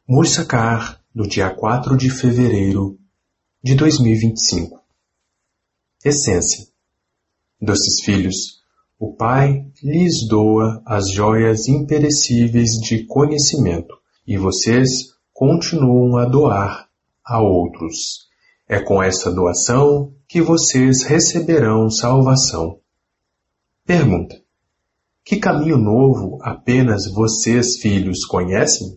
Mursacar, do dia 4 de fevereiro de 2025. Essência. Doces filhos, o Pai lhes doa as joias imperecíveis de conhecimento, e vocês continuam a doar a outros. É com essa doação que vocês receberão salvação. Pergunta: que caminho novo apenas vocês, filhos, conhecem?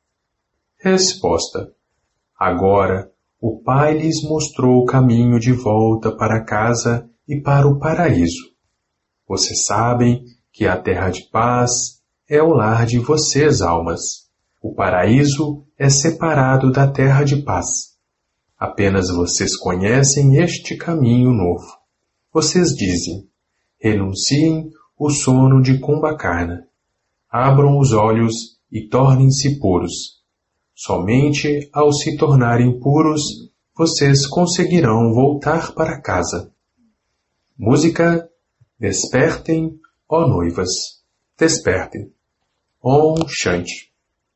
Resposta: agora o Pai lhes mostrou o caminho de volta para casa e para o paraíso. Vocês sabem que a terra de paz é o lar de vocês, almas. O paraíso é separado da terra de paz. Apenas vocês conhecem este caminho novo. Vocês dizem: renunciem o sono de Kumbhakarna. Abram os olhos e tornem-se puros. Somente ao se tornarem puros, vocês conseguirão voltar para casa. Música: Despertem, ó noivas. Despertem. Om Shanti.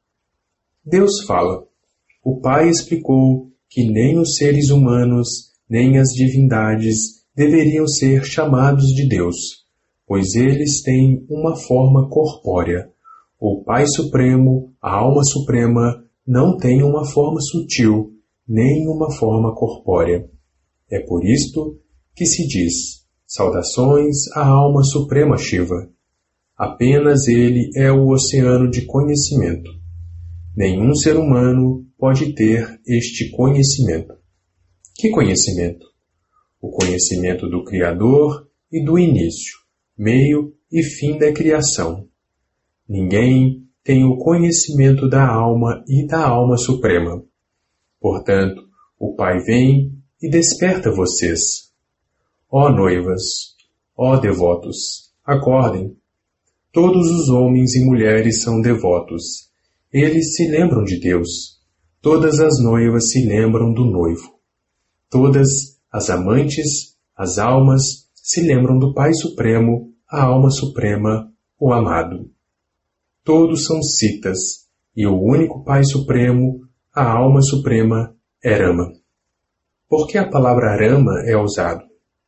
Deus fala. O Pai explicou que nem os seres humanos, nem as divindades deveriam ser chamados de Deus, pois eles têm uma forma corpórea. O Pai Supremo, a Alma Suprema, não tem uma forma sutil, nem uma forma corpórea. É por isto que se diz: saudações à Alma Suprema Shiva. Apenas ele é o oceano de conhecimento. Nenhum ser humano pode ter este conhecimento. Que conhecimento? O conhecimento do Criador e do início, meio e fim da criação. Ninguém tem o conhecimento da alma e da alma suprema. Portanto, o Pai vem e desperta vocês. Ó noivas, ó devotos, acordem. Todos os homens e mulheres são devotos. Eles se lembram de Deus. Todas as noivas se lembram do noivo. Todas as amantes, as almas, se lembram do Pai Supremo, a Alma Suprema, o Amado. Todos são citas, e o único Pai Supremo, a Alma Suprema, é Rama. Por que a palavra Rama é usada?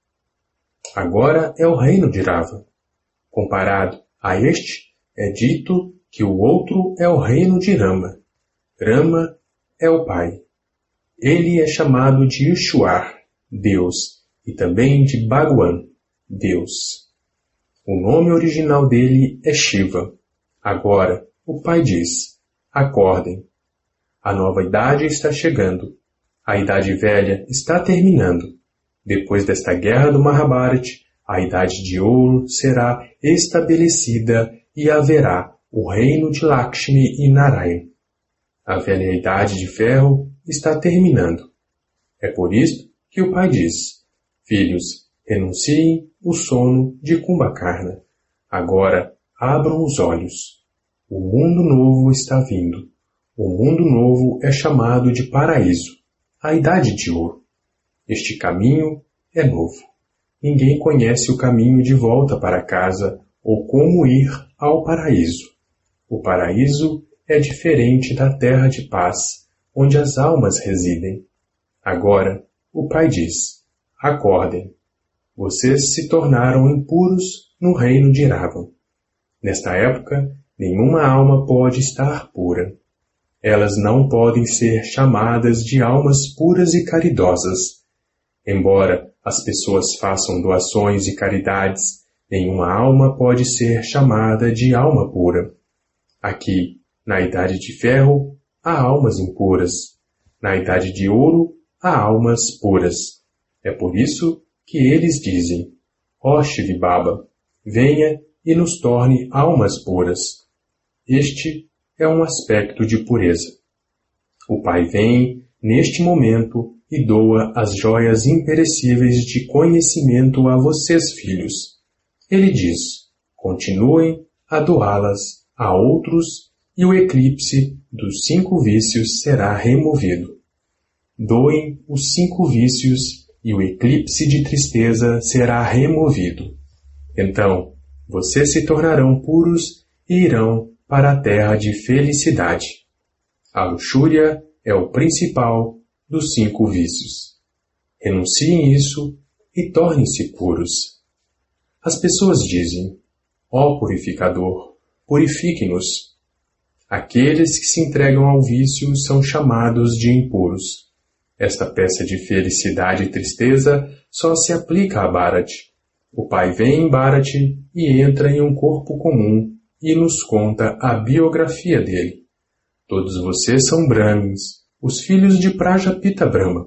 Agora é o reino de Rava. Comparado a este, é dito que o outro é o reino de Rama. Rama é o Pai. Ele é chamado de Ishwar, Deus, e também de Bhagwan, Deus. O nome original dele é Shiva. Agora, o Pai diz: acordem. A nova idade está chegando. A idade velha está terminando. Depois desta guerra do Mahabharata, a idade de ouro será estabelecida e haverá o reino de Lakshmi e Narayan. A velha idade de ferro está terminando. É por isso que o Pai diz: filhos, renunciem o sono de Kumbhakarna. Agora abram os olhos. O mundo novo está vindo. O mundo novo é chamado de paraíso, a idade de ouro. Este caminho é novo. Ninguém conhece o caminho de volta para casa ou como ir ao paraíso. O paraíso é diferente da terra de paz, onde as almas residem. Agora, o Pai diz: acordem. Vocês se tornaram impuros no reino de Rava. Nesta época, nenhuma alma pode estar pura. Elas não podem ser chamadas de almas puras e caridosas. Embora as pessoas façam doações e caridades, nenhuma alma pode ser chamada de alma pura. Aqui, na Idade de Ferro, há almas impuras. Na Idade de Ouro, há almas puras. É por isso que eles dizem: ó Shiv Baba, venha e nos torne almas puras. Este é um aspecto de pureza. O Pai vem, neste momento, e doa as joias imperecíveis de conhecimento a vocês, filhos. Ele diz: continuem a doá-las a outros e o eclipse dos 5 vícios será removido. Doem os 5 vícios e o eclipse de tristeza será removido. Então, vocês se tornarão puros e irão para a terra de felicidade. A luxúria é o principal dos 5 vícios. Renunciem isso e tornem-se puros. As pessoas dizem: ó purificador, purifique-nos. Aqueles que se entregam ao vício são chamados de impuros. Esta peça de felicidade e tristeza só se aplica a Bharat. O pai vem em Bharat e entra em um corpo comum e nos conta a biografia dele. Todos vocês são Brahmins, os filhos de Prajapita Brahma.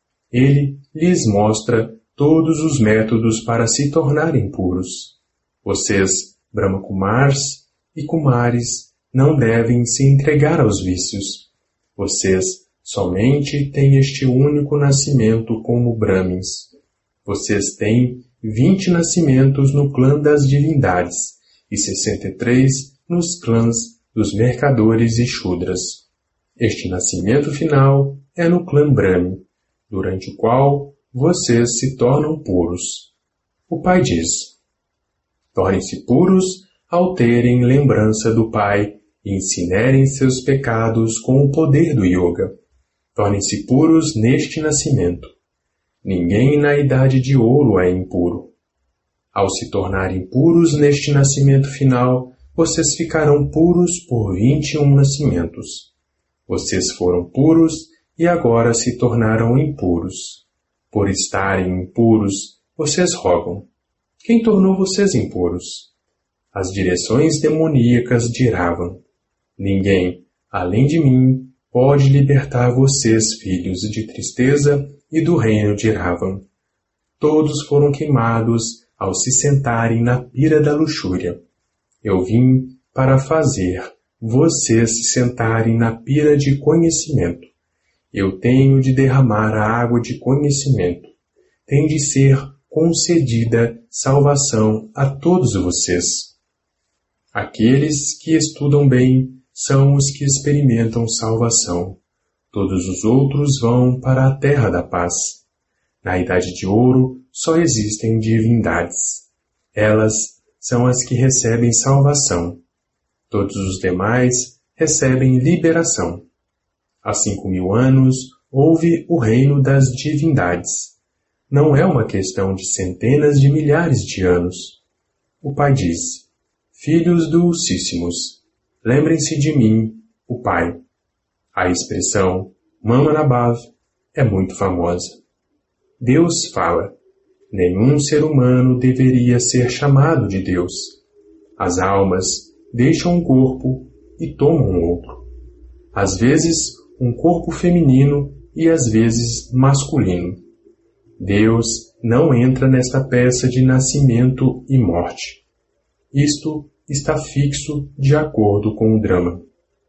Ele lhes mostra todos os métodos para se tornarem puros. Vocês, Brahma Kumars e Kumaris, não devem se entregar aos vícios. Vocês somente têm este único nascimento como Brahmins. Vocês têm 20 nascimentos no clã das divindades e 63 nos clãs dos mercadores e Shudras. Este nascimento final é no clã Brahmin, durante o qual vocês se tornam puros. O pai diz: tornem-se puros ao terem lembrança do pai e incinerem seus pecados com o poder do yoga. Tornem-se puros neste nascimento. Ninguém na idade de ouro é impuro. Ao se tornarem puros neste nascimento final, vocês ficarão puros por 21 nascimentos. Vocês foram puros e agora se tornaram impuros. Por estarem impuros, vocês rogam: quem tornou vocês impuros? As direções demoníacas de Ravan: ninguém, além de mim, pode libertar vocês, filhos de tristeza e do reino de Ravan. Todos foram queimados ao se sentarem na pira da luxúria. Eu vim para fazer vocês se sentarem na pira de conhecimento. Eu tenho de derramar a água de conhecimento. Tem de ser concedida salvação a todos vocês. Aqueles que estudam bem são os que experimentam salvação. Todos os outros vão para a terra da paz. Na Idade de Ouro só existem divindades. Elas são as que recebem salvação. Todos os demais recebem liberação. Há 5.000 anos houve o reino das divindades. Não é uma questão de centenas de milhares de anos. O pai diz: filhos dulcíssimos, lembrem-se de mim, o pai. A expressão Mamanabhav é muito famosa. Deus fala: nenhum ser humano deveria ser chamado de Deus. As almas deixam um corpo e tomam outro. Às vezes, um corpo feminino e às vezes masculino. Deus não entra nesta peça de nascimento e morte. Isto está fixo de acordo com o drama.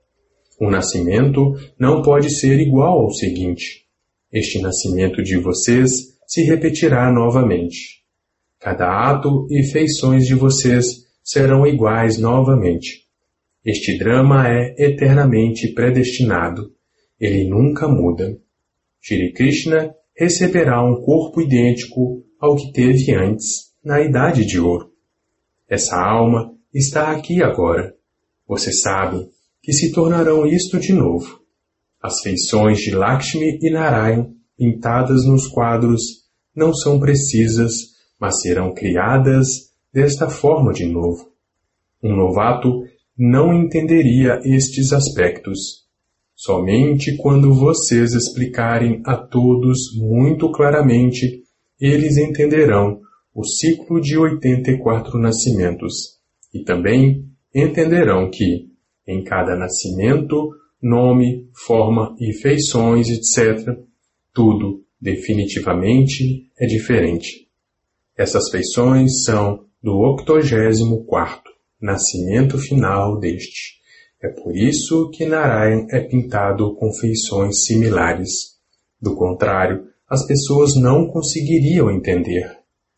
O nascimento não pode ser igual ao seguinte. Este nascimento de vocês se repetirá novamente. Cada ato e feições de vocês serão iguais novamente. Este drama é eternamente predestinado. Ele nunca muda. Shri Krishna receberá um corpo idêntico ao que teve antes, na Idade de Ouro. Essa alma está aqui agora. Vocês sabem que se tornarão isto de novo. As feições de Lakshmi e Narayan, pintadas nos quadros, não são precisas, mas serão criadas desta forma de novo. Um novato não entenderia estes aspectos. Somente quando vocês explicarem a todos muito claramente, eles entenderão o ciclo de 84 nascimentos. E também entenderão que, em cada nascimento, nome, forma e feições, etc., tudo, definitivamente, é diferente. Essas feições são do 84º nascimento final deste. É por isso que Narayan é pintado com feições similares. Do contrário, as pessoas não conseguiriam entender.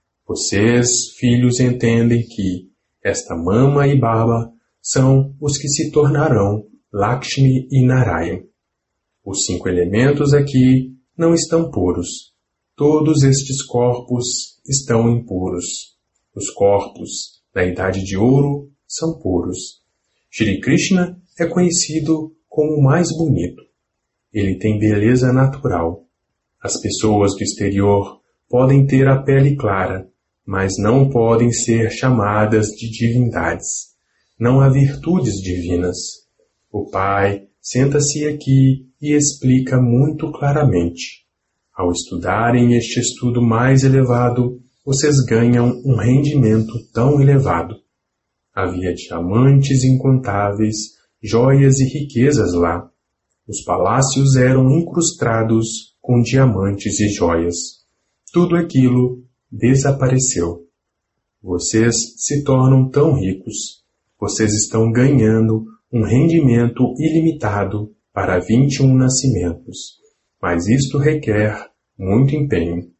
Vocês, filhos, entendem que esta Mama e Baba são os que se tornarão Lakshmi e Narayan. Os 5 elementos aqui não estão puros. Todos estes corpos estão impuros. Os corpos da Idade de Ouro são puros. Shri Krishna é conhecido como como o mais bonito. Ele tem beleza natural. As pessoas do exterior podem ter a pele clara, mas não podem ser chamadas de divindades. Não há virtudes divinas. O Pai senta-se aqui e explica muito claramente. Ao estudarem este estudo mais elevado, vocês ganham um rendimento tão elevado. Havia diamantes incontáveis, joias e riquezas lá. Os palácios eram incrustados com diamantes e joias. Tudo aquilo desapareceu. Vocês se tornam tão ricos. Vocês estão ganhando um rendimento ilimitado para 21 nascimentos. Mas isto requer muito empenho.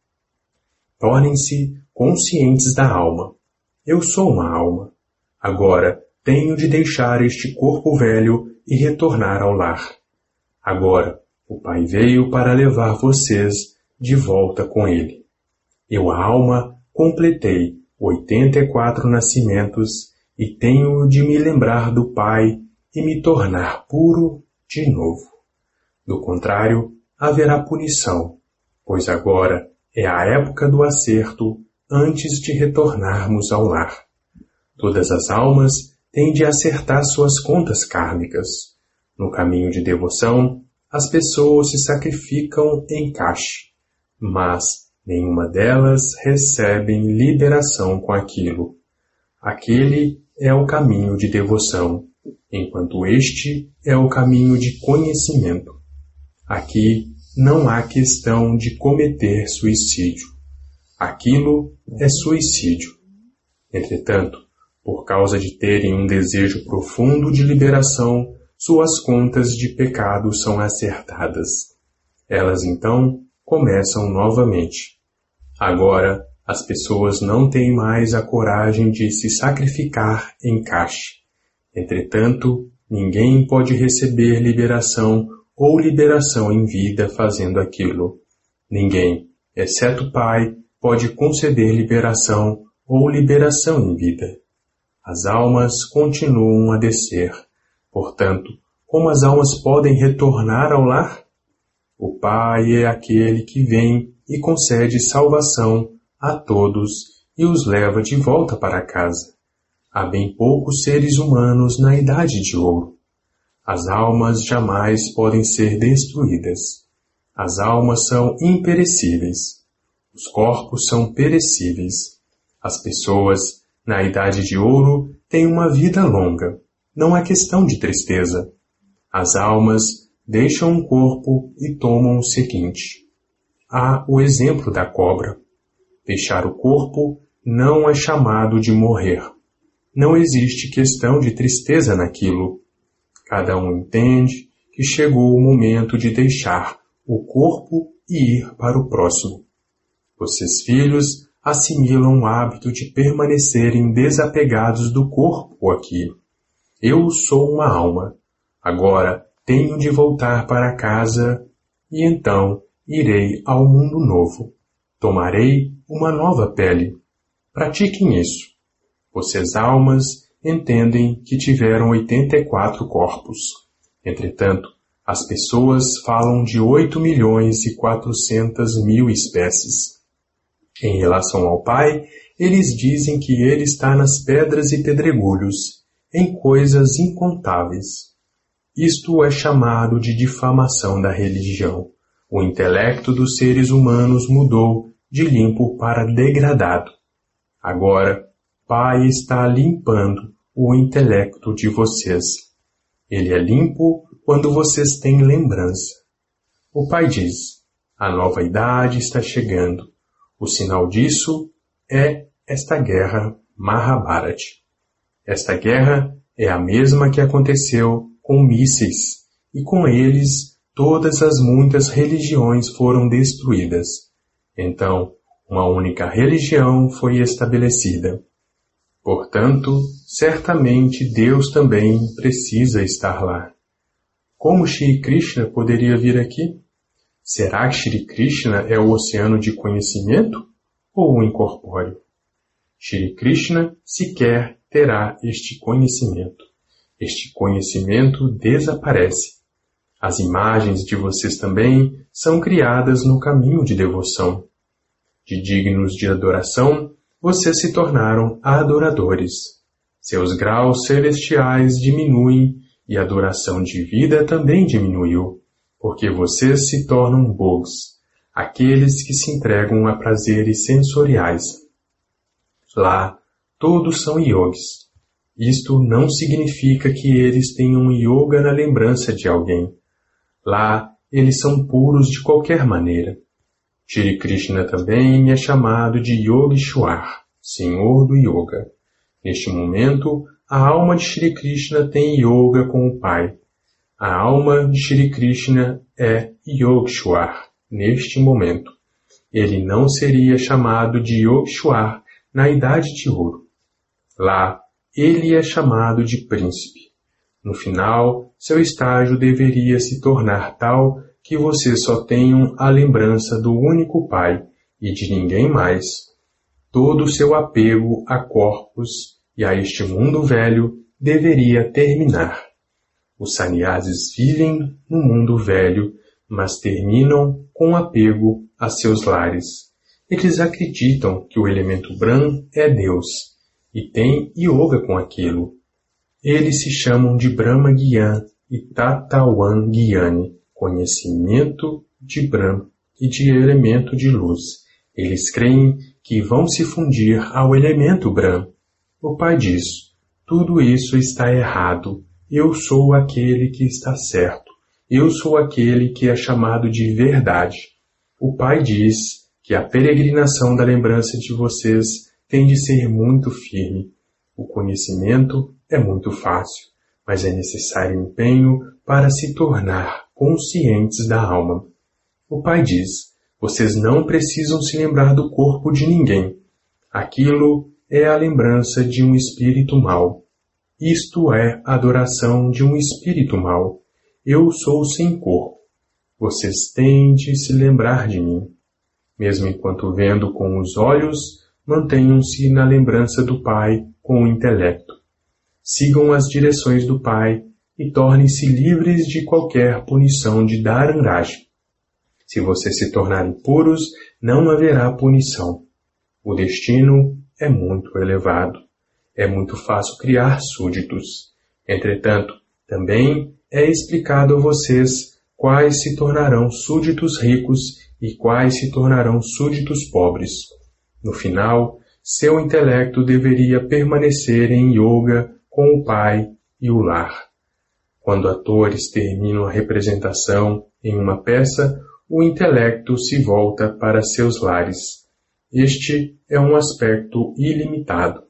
Tornem-se conscientes da alma. Eu sou uma alma. Agora tenho de deixar este corpo velho e retornar ao lar. Agora o Pai veio para levar vocês de volta com ele. Eu, a alma, completei 84 nascimentos e tenho de me lembrar do Pai e me tornar puro de novo. Do contrário, haverá punição, pois agora é a época do acerto antes de retornarmos ao lar. Todas as almas têm de acertar suas contas kármicas. No caminho de devoção, as pessoas se sacrificam em caste, mas nenhuma delas recebem liberação com aquilo. Aquele é o caminho de devoção, enquanto este é o caminho de conhecimento. Aqui não há questão de cometer suicídio. Aquilo é suicídio. Entretanto, por causa de terem um desejo profundo de liberação, suas contas de pecado são acertadas. Elas então começam novamente. Agora, as pessoas não têm mais a coragem de se sacrificar em caste. Entretanto, ninguém pode receber liberação ou liberação em vida fazendo aquilo. Ninguém, exceto o Pai, pode conceder liberação ou liberação em vida. As almas continuam a descer. Portanto, como as almas podem retornar ao lar? O Pai é aquele que vem e concede salvação a todos e os leva de volta para casa. Há bem poucos seres humanos na Idade de Ouro. As almas jamais podem ser destruídas. As almas são imperecíveis. Os corpos são perecíveis. As pessoas, na Idade de Ouro, têm uma vida longa. Não há questão de tristeza. As almas deixam um corpo e tomam o seguinte. Há o exemplo da cobra. Deixar o corpo não é chamado de morrer. Não existe questão de tristeza naquilo. Cada um entende que chegou o momento de deixar o corpo e ir para o próximo. Vocês, filhos, assimilam o hábito de permanecerem desapegados do corpo aqui. Eu sou uma alma. Agora tenho de voltar para casa e então irei ao mundo novo. Tomarei uma nova pele. Pratiquem isso. Vocês, almas, entendem que tiveram 84 corpos. Entretanto, as pessoas falam de 8.400.000 espécies. Em relação ao Pai, eles dizem que ele está nas pedras e pedregulhos, em coisas incontáveis. Isto é chamado de difamação da religião. O intelecto dos seres humanos mudou de limpo para degradado. Agora, Pai está limpando o intelecto de vocês. Ele é limpo quando vocês têm lembrança. O Pai diz, a nova idade está chegando. O sinal disso é esta guerra Mahabharata. Esta guerra é a mesma que aconteceu com mísseis, e com eles todas as muitas religiões foram destruídas. Então, uma única religião foi estabelecida. Portanto, certamente Deus também precisa estar lá. Como Shri Krishna poderia vir aqui? Será que Shri Krishna é o oceano de conhecimento ou o incorpóreo? Shri Krishna sequer terá este conhecimento. Este conhecimento desaparece. As imagens de vocês também são criadas no caminho de devoção. De dignos de adoração, vocês se tornaram adoradores. Seus graus celestiais diminuem e a duração de vida também diminuiu, porque vocês se tornam bogs, aqueles que se entregam a prazeres sensoriais. Lá, todos são yogis. Isto não significa que eles tenham yoga na lembrança de alguém. Lá, eles são puros de qualquer maneira. Shri Krishna também é chamado de Yogeshwar, Senhor do Yoga. Neste momento, a alma de Shri Krishna tem yoga com o Pai. A alma de Shri Krishna é Yogeshwar neste momento. Ele não seria chamado de Yogeshwar na Idade de Ouro. Lá, ele é chamado de Príncipe. No final, seu estágio deveria se tornar tal que vocês só tenham a lembrança do único Pai e de ninguém mais. Todo o seu apego a corpos e a este mundo velho deveria terminar. Os sannyasis vivem no mundo velho, mas terminam com apego a seus lares. Eles acreditam que o elemento Brahm é Deus e têm yoga com aquilo. Eles se chamam de Brahma Gyan e Tattvan Gyani, conhecimento de Brahm e de elemento de luz. Eles creem que vão se fundir ao elemento Brahm. O Pai diz, tudo isso está errado. Eu sou aquele que está certo. Eu sou aquele que é chamado de verdade. O Pai diz que a peregrinação da lembrança de vocês tem de ser muito firme. O conhecimento é muito fácil, mas é necessário empenho para se tornar conscientes da alma. O Pai diz, vocês não precisam se lembrar do corpo de ninguém. Aquilo é a lembrança de um espírito mau. Isto é a adoração de um espírito mau. Eu sou sem corpo. Vocês têm de se lembrar de mim. Mesmo enquanto vendo com os olhos, mantenham-se na lembrança do Pai com o intelecto. Sigam as direções do Pai e tornem-se livres de qualquer punição de Dharanraj. Se vocês se tornarem puros, não haverá punição. O destino é muito elevado. É muito fácil criar súditos. Entretanto, também é explicado a vocês quais se tornarão súditos ricos e quais se tornarão súditos pobres. No final, seu intelecto deveria permanecer em yoga com o Pai e o lar. Quando atores terminam a representação em uma peça, o intelecto se volta para seus lares. Este é um aspecto ilimitado.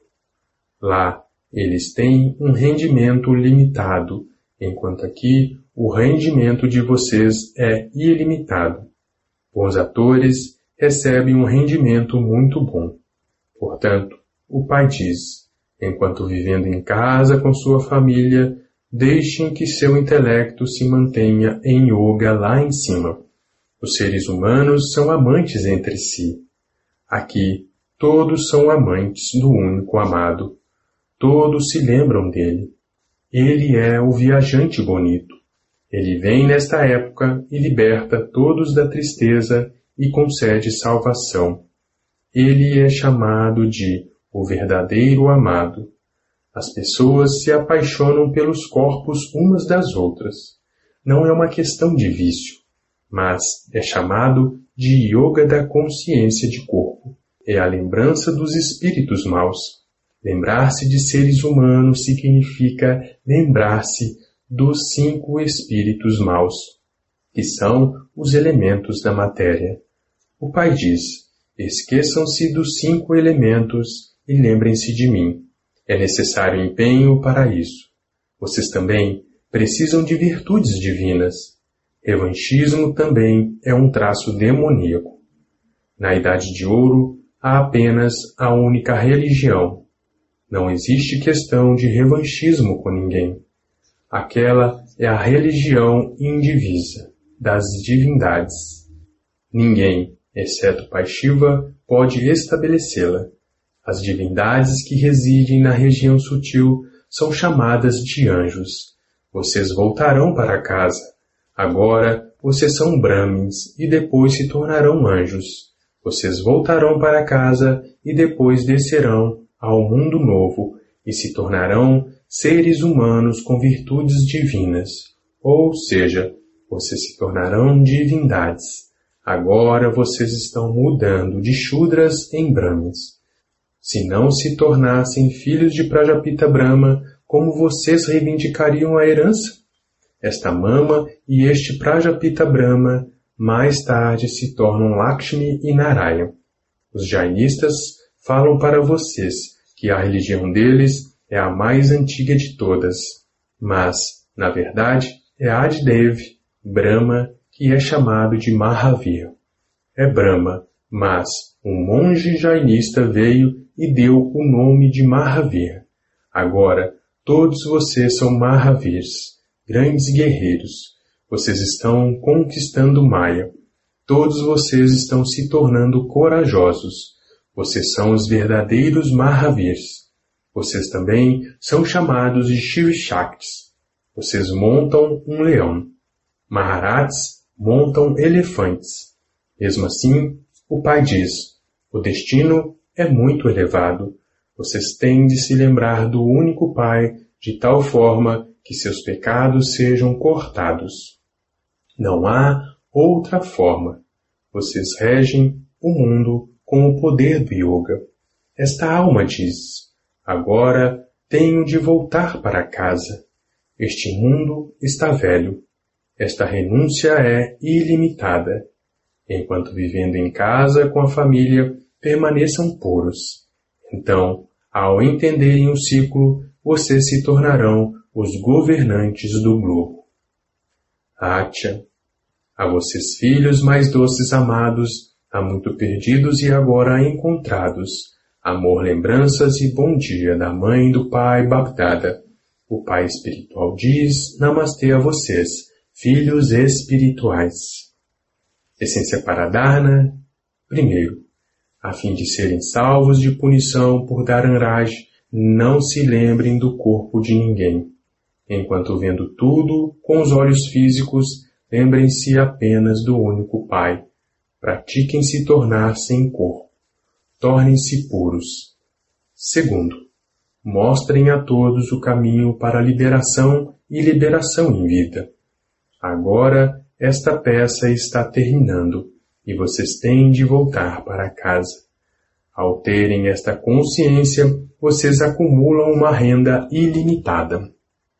Lá, eles têm um rendimento limitado, enquanto aqui o rendimento de vocês é ilimitado. Bons atores recebem um rendimento muito bom. Portanto, o Pai diz, enquanto vivendo em casa com sua família, deixem que seu intelecto se mantenha em yoga lá em cima. Os seres humanos são amantes entre si. Aqui, todos são amantes do único amado. Todos se lembram dele. Ele é o viajante bonito. Ele vem nesta época e liberta todos da tristeza e concede salvação. Ele é chamado de o verdadeiro amado. As pessoas se apaixonam pelos corpos umas das outras. Não é uma questão de vício, mas é chamado de yoga da consciência de corpo. É a lembrança dos espíritos maus. Lembrar-se de seres humanos significa lembrar-se dos 5 espíritos maus, que são os elementos da matéria. O Pai diz, esqueçam-se dos 5 elementos e lembrem-se de mim. É necessário empenho para isso. Vocês também precisam de virtudes divinas. Revanchismo também é um traço demoníaco. Na Idade de Ouro, há apenas a única religião. Não existe questão de revanchismo com ninguém. Aquela é a religião indivisa das divindades. Ninguém, exceto Pai Shiva, pode estabelecê-la. As divindades que residem na região sutil são chamadas de anjos. Vocês voltarão para casa. Agora vocês são Brahmins e depois se tornarão anjos. Vocês voltarão para casa e depois descerão ao mundo novo e se tornarão seres humanos com virtudes divinas. Ou seja, vocês se tornarão divindades. Agora vocês estão mudando de Shudras em Brahmins. Se não se tornassem filhos de Prajapita Brahma, como vocês reivindicariam a herança? Esta Mama e este Prajapita Brahma mais tarde se tornam Lakshmi e Narayana. Os Jainistas falam para vocês que a religião deles é a mais antiga de todas, mas, na verdade, é Adidev, Brahma, que é chamado de Mahavir. É Brahma, mas um monge jainista veio e deu o nome de Mahavir. Agora, todos vocês são Mahavirs, grandes guerreiros. Vocês estão conquistando Maya. Todos vocês estão se tornando corajosos. Vocês são os verdadeiros Mahavirs. Vocês também são chamados de Shiv Shaktis. Vocês montam um leão. Maharats montam elefantes. Mesmo assim, o pai diz, o destino é muito elevado. Vocês têm de se lembrar do único Pai de tal forma que seus pecados sejam cortados. Não há outra forma. Vocês regem o mundo com o poder do yoga. Esta alma diz, agora tenho de voltar para casa. Este mundo está velho. Esta renúncia é ilimitada. Enquanto vivendo em casa com a família, permaneçam puros. Então, ao entenderem o ciclo, vocês se tornarão os governantes do globo. Atya, a vocês filhos mais doces amados, há muito perdidos e agora encontrados, amor, lembranças e bom dia da mãe e do pai Bapdada. O pai espiritual diz, Namastê a vocês, filhos espirituais. Essência para Dharna, primeiro, a fim de serem salvos de punição por Dharanraj, não se lembrem do corpo de ninguém. Enquanto vendo tudo com os olhos físicos, lembrem-se apenas do único Pai. Pratiquem se tornar sem corpo. Tornem-se puros. Segundo, mostrem a todos o caminho para a liberação e liberação em vida. Agora, esta peça está terminando e vocês têm de voltar para casa. Ao terem esta consciência, vocês acumulam uma renda ilimitada.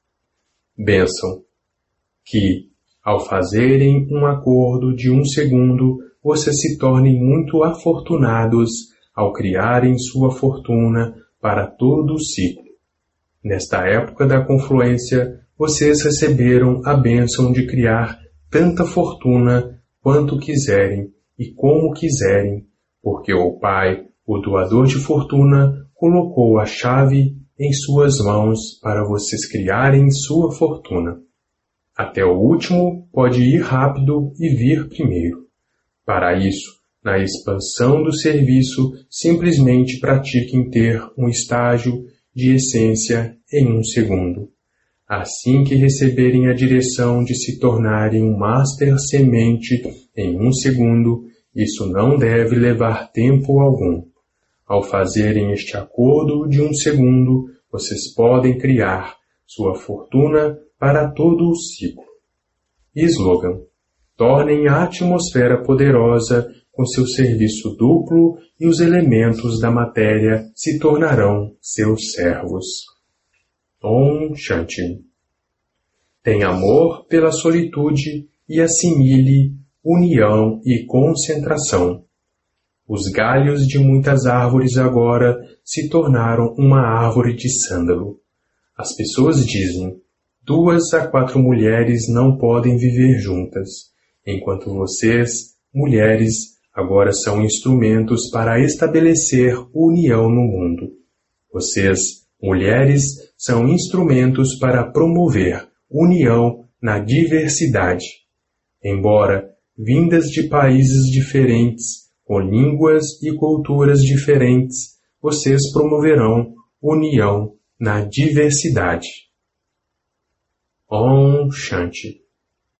Bênção. Que, ao fazerem um acordo de 1 segundo, vocês se tornem muito afortunados ao criarem sua fortuna para todo o ciclo. Nesta época da confluência, vocês receberam a bênção de criar tanta fortuna quanto quiserem e como quiserem, porque o Pai, o doador de fortuna, colocou a chave em suas mãos para vocês criarem sua fortuna. Até o último pode ir rápido e vir primeiro. Para isso, na expansão do serviço, simplesmente pratiquem ter um estágio de essência em 1 segundo. Assim que receberem a direção de se tornarem um Master Semente em 1 segundo, isso não deve levar tempo algum. Ao fazerem este acordo de 1 segundo, vocês podem criar sua fortuna para todo o ciclo. Slogan: tornem a atmosfera poderosa com seu serviço duplo e os elementos da matéria se tornarão seus servos. Om Shanti. Tenha amor pela solitude e assimile união e concentração. Os galhos de muitas árvores agora se tornaram uma árvore de sândalo. As pessoas dizem, 2 a 4 mulheres não podem viver juntas, enquanto vocês, mulheres, agora são instrumentos para estabelecer união no mundo. Vocês, mulheres, são instrumentos para promover união na diversidade. Embora vindas de países diferentes, com línguas e culturas diferentes, vocês promoverão união na diversidade. Om Shanti.